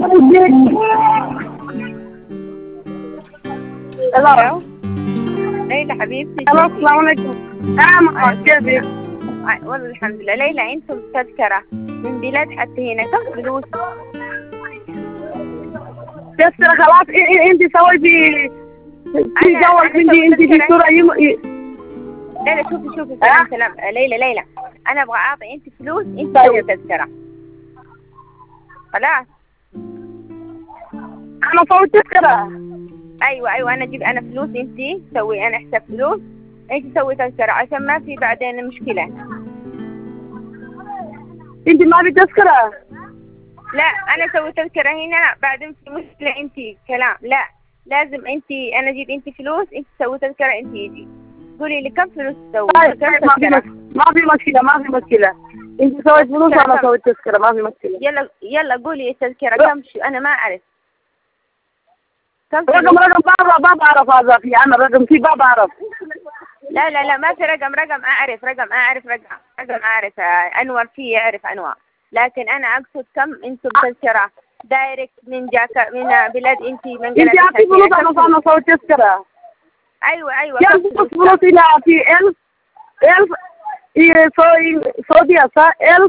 الو ليلى حبيبتي. الو السلام عليكم. نعم كيفك؟ والله الحمد لله. ليلى انتم تذكرة من بلاد حتى هنا كم فلوس؟ تذكرة خلاص انت سويتي في جوال انت في صورة لا شوفي سلام ليلى انا ابغى اعطي انت فلوس انت سوي تذكرة. خلاص انا سويت تذكرة. ايوه انا اجيب انا فلوس انت سوي انا حساب فلوس انت سوي تذكرة عشان ما في بعدين مشكلة. انت ما في تذكرة؟ لا انا سوي تذكرة هنا بعدين في مشكلة انت كلام. لا لازم انت انا اجيب انت فلوس انت تسوي تذكرة انت يجي قولي لي كم فلوس تسوي. طيب ما في مشكلة انت سويت فلوس وانا سويت تذكرة ما في مشكلة. يلا قولي التذكرة كم انا ما اعرف كم رقم ما بعرف هذا في انا رقم في ما بعرف. لا ما في رقم اعرف انور فيه يعرف انواع لكن انا اقصد كم انتم تذكرة دايركت من بلاد انت من انت اعطي فلوس انا سويت تذكرة. ايوه كم فلوس الى في 1000 سعودية 1000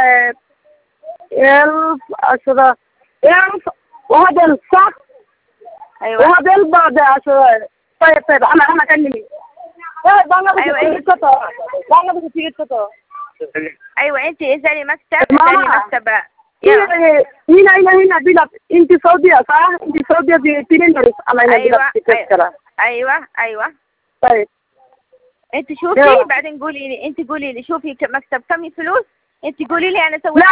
1000 وهذا صح. ايوه وهذا بعد 10. طيب انا كلمني. ايوه انت اسالي مكتب هنا بلاد انت سعودية صح؟ انت سعودية في تيلينرس انا هنا بلاد في تذكرة. ايوه طيب انت شوفي بعدين قولي لي شوفي مكتب كم فلوس انت قولي لي انا اسوي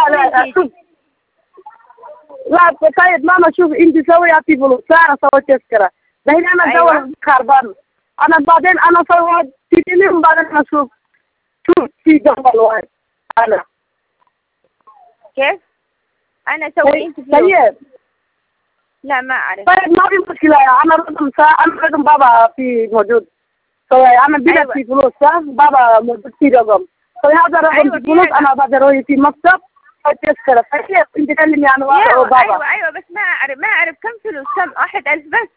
لا طيب ماما شوف انت سوي اعطي فلوس انا سويت تذكرة بعدين انا ادور خربان انا بعدين انا سويت تيلينرس بعدين انا شوف في جنبال واحد انا كيف انا اسوي انت فلوس. طيب لا ما اعرف. طيب ما في مشكلة انا رقم بابا في موجود. طيب انا بلاد في فلوس صح بابا موجود في رقم. طيب هذا رقم في فلوس انا بقدر في مكتب تذكرة. طيب انت كلمي عن بابا. ايوه بس ما اعرف كم فلوس كم 1000 بس.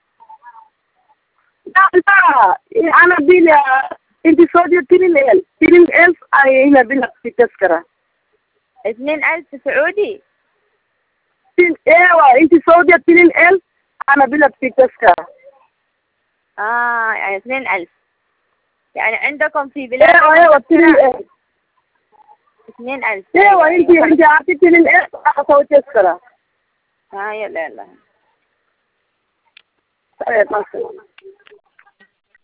لا انا بلا انت سعودية 2000 هنا بلاد في تذكرة 2000 سعودي. ايوه انت سعودية 2000 انا بلاد في تذكرة. يعني 2000 يعني عندكم في بلاد. ايوه 2000 ايوه انت اعطيتي 2000 انا سويت تذكرة. يلا طيب ما